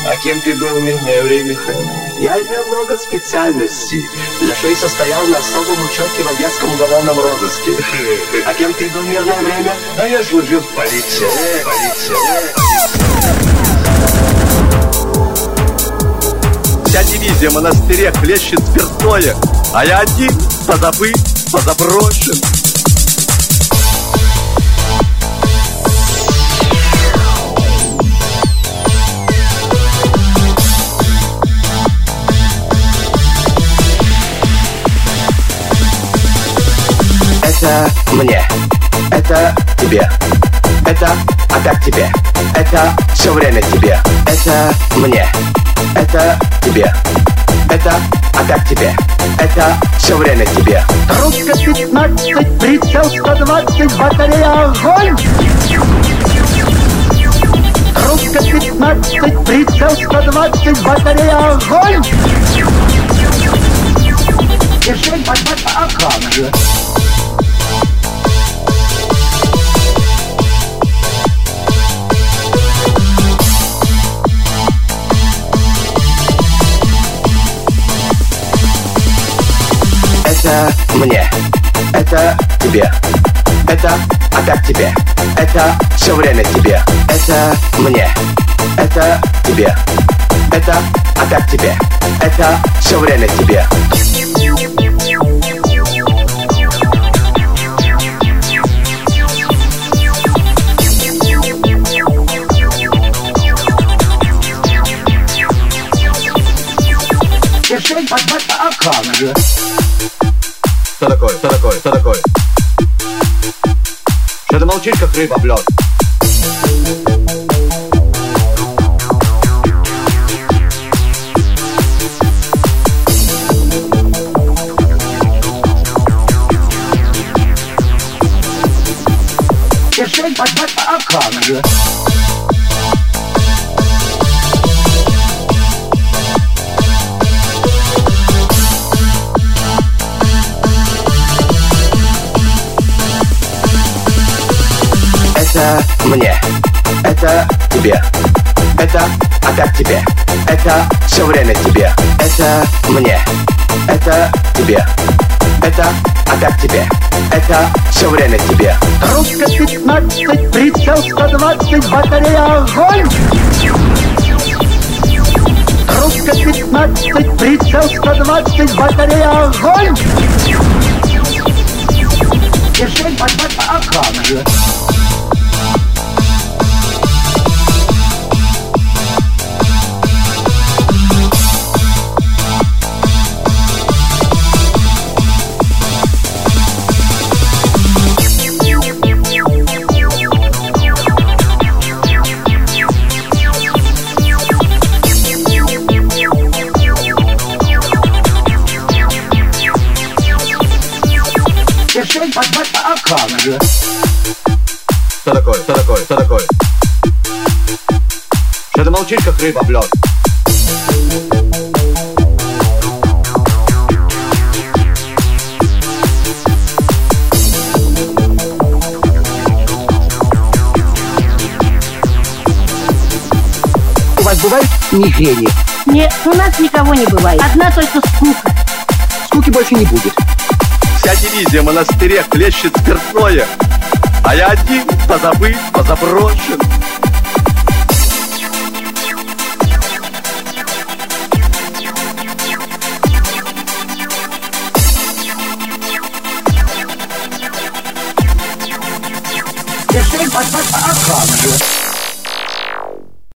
А кем ты был в мирное время? Я имел много специальностей. Для шеи состоял на особом учете в Одесском уголовном розыске. А кем ты был в мирное время? А я служил в полиции. Вся дивизия в монастыре хлещет спиртное, а я один позабыт, позаброшен. Это мне, это тебе, это опять тебе, это все время тебе. Это мне, это тебе, это опять тебе, это все время тебе. Русская 15, прицел 120, батарея огонь! Русская 15, прицел 120, батарея огонь! Держи, батата, а как же? Это мне, это тебе, это опять тебе, это все время тебе. Это мне, это тебе, это опять тебе, это все время тебе. Держи, батата, а как же? Что такое? Что такое? Что такое? Что ты молчишь, как рыба в лед? Держи, батата, а как же? Это мне, это тебе, это опять тебе, это все время тебе. Это мне, это тебе, это опять тебе, это все время тебе. Русская 15, прицел 120, батарея огонь! Русская 15, прицел 120, батарея огонь! Держи, батата, а как же? Держи, батата, а как же? Что такое? Что такое? Что такое? Что ты молчишь, как рыба в лед? У вас бывают мигрени? Нет, у нас никого не бывает. Одна только скука. Скуки больше не будет. Вся дивизия в монастыре хлещет спиртное, а я один позабыт, позаброшен. Держи, батата, а как же?